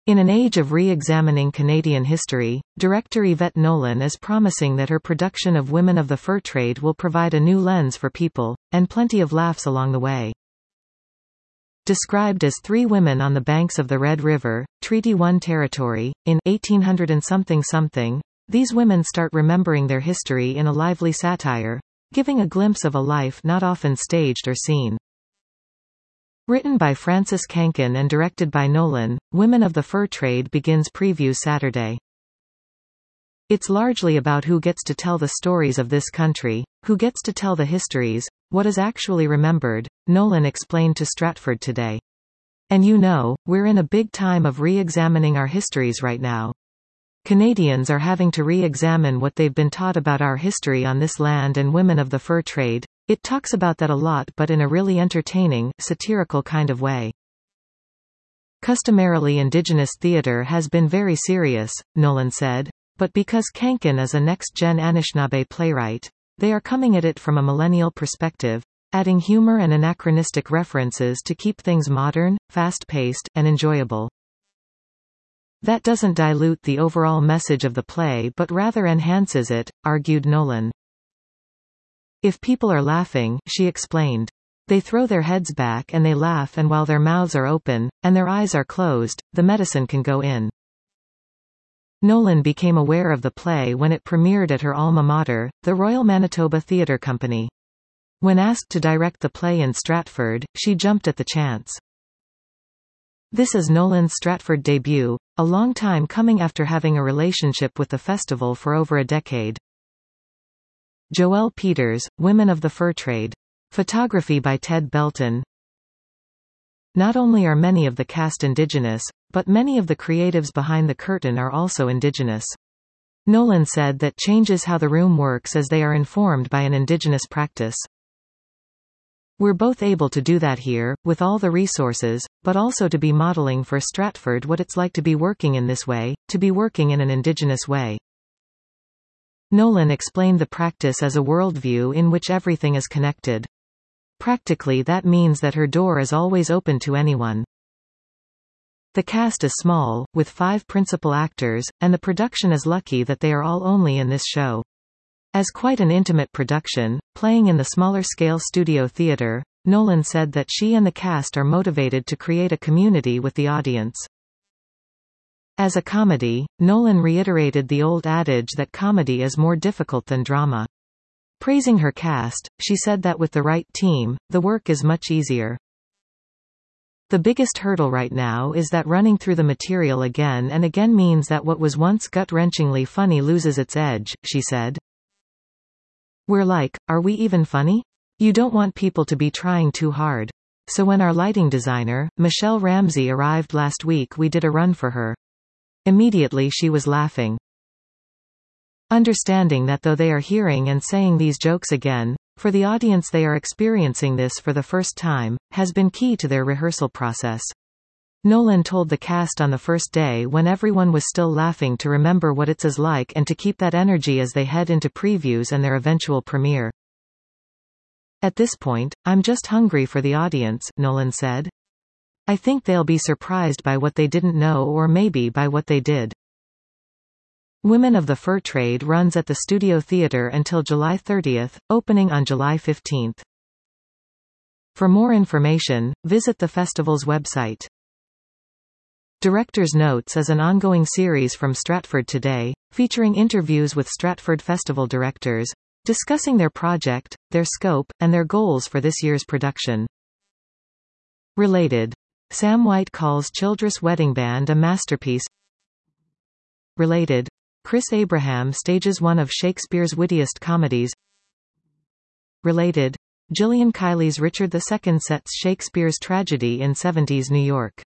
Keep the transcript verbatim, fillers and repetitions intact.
In an age of re-examining Canadian history, director Yvette Nolan is promising that her production of Women of the Fur Trade will provide a new lens for people, and plenty of laughs along the way. Described as three women on the banks of the Red River, Treaty One territory, in eighteen hundred and something something, these women start remembering their history in a lively satire, giving a glimpse of a life not often staged or seen. Written by Frances Kenkin and directed by Nolan, Women of the Fur Trade begins previews Saturday. It's largely about who gets to tell the stories of this country, who gets to tell the histories, what is actually remembered, Nolan explained to Stratford Today. And you know, we're in a big time of re-examining our histories right now. Canadians are having to re-examine what they've been taught about our history on this land and Women of the Fur Trade. It talks about that a lot, but in a really entertaining, satirical kind of way. Customarily Indigenous theatre has been very serious, Nolan said, but because Kenkin is a next-gen Anishinaabe playwright, they are coming at it from a millennial perspective, adding humor and anachronistic references to keep things modern, fast-paced, and enjoyable. That doesn't dilute the overall message of the play but rather enhances it, argued Nolan. If people are laughing, she explained, they throw their heads back and they laugh, and while their mouths are open, and their eyes are closed, the medicine can go in. Nolan became aware of the play when it premiered at her alma mater, the Royal Manitoba Theatre Company. When asked to direct the play in Stratford, she jumped at the chance. This is Nolan's Stratford debut, a long time coming after having a relationship with the festival for over a decade. Joelle Peters, Women of the Fur Trade. Photography by Ted Belton. Not only are many of the cast Indigenous, but many of the creatives behind the curtain are also Indigenous. Nolan said that changes how the room works as they are informed by an Indigenous practice. We're both able to do that here, with all the resources, but also to be modeling for Stratford what it's like to be working in this way, to be working in an Indigenous way. Nolan explained the practice as a worldview in which everything is connected. Practically that means that her door is always open to anyone. The cast is small, with five principal actors, and the production is lucky that they are all only in this show. As quite an intimate production, playing in the smaller-scale studio theatre, Nolan said that she and the cast are motivated to create a community with the audience. As a comedy, Nolan reiterated the old adage that comedy is more difficult than drama. Praising her cast, she said that with the right team, the work is much easier. The biggest hurdle right now is that running through the material again and again means that what was once gut-wrenchingly funny loses its edge, she said. We're like, are we even funny? You don't want people to be trying too hard. So when our lighting designer, Michelle Ramsey, arrived last week, we did a run for her. Immediately she was laughing. Understanding that though they are hearing and saying these jokes again, for the audience they are experiencing this for the first time, has been key to their rehearsal process. Nolan told the cast on the first day when everyone was still laughing to remember what it's as like and to keep that energy as they head into previews and their eventual premiere. At this point, I'm just hungry for the audience, Nolan said. I think they'll be surprised by what they didn't know or maybe by what they did. Women of the Fur Trade runs at the Studio Theatre until July thirtieth, opening on July fifteenth. For more information, visit the festival's website. Director's Notes is an ongoing series from Stratford Today, featuring interviews with Stratford Festival directors, discussing their project, their scope, and their goals for this year's production. Related. Sam White calls Childress Wedding Band a masterpiece. Related. Chris Abraham stages one of Shakespeare's wittiest comedies. Related. Gillian Kiley's Richard the Second sets Shakespeare's tragedy in seventies New York.